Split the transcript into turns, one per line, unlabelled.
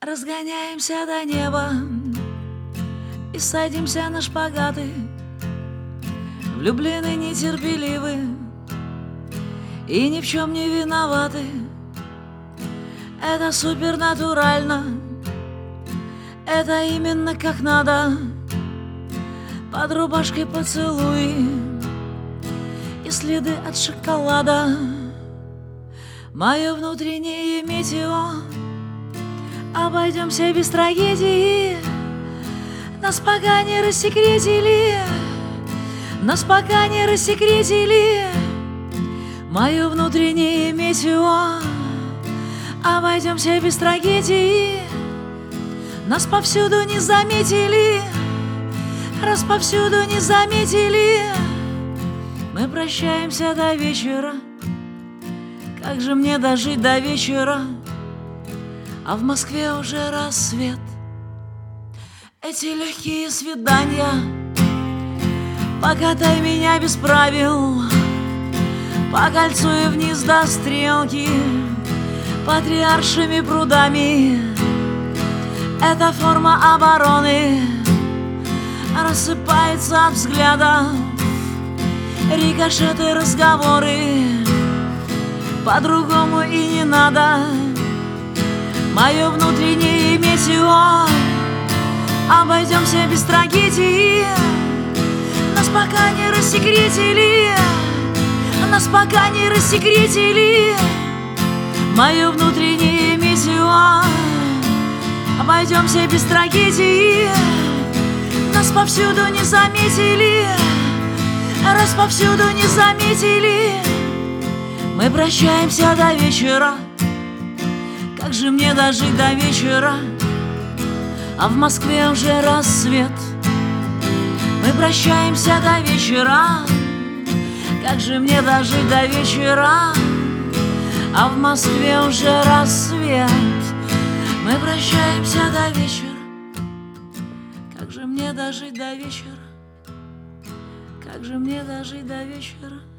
Разгоняемся до неба и садимся на шпагаты. Влюблены, нетерпеливы и ни в чем не виноваты. Это супернатурально, это именно как надо. Под рубашкой поцелуи и следы от шоколада. Мое внутреннее метео. Обойдемся без трагедии. Нас пока не рассекретили. Нас пока не рассекретили. Мое внутреннее метео. Обойдемся без трагедии. Нас повсюду не заметили. Раз повсюду не заметили. Мы прощаемся до вечера. Как же мне дожить до вечера? А в Москве уже рассвет. Эти легкие свидания. Покатай меня без правил по кольцу и вниз до стрелки, патриаршими прудами. Это форма обороны. Рассыпается от взгляда. Рикошеты, разговоры. По-другому и не надо. Мое внутреннее метео. Обойдемся без трагедии. Нас пока не рассекретили. Нас пока не рассекретили. Мое внутреннее метео. Обойдемся без трагедии. Нас повсюду не заметили. Раз повсюду не заметили. Мы прощаемся до вечера. Как же мне дожить до вечера? А в Москве уже рассвет. Мы прощаемся до вечера. Как же мне дожить до вечера? А в Москве уже рассвет. Мы прощаемся до вечера. Как же мне дожить до вечера? Как же мне дожить до вечера?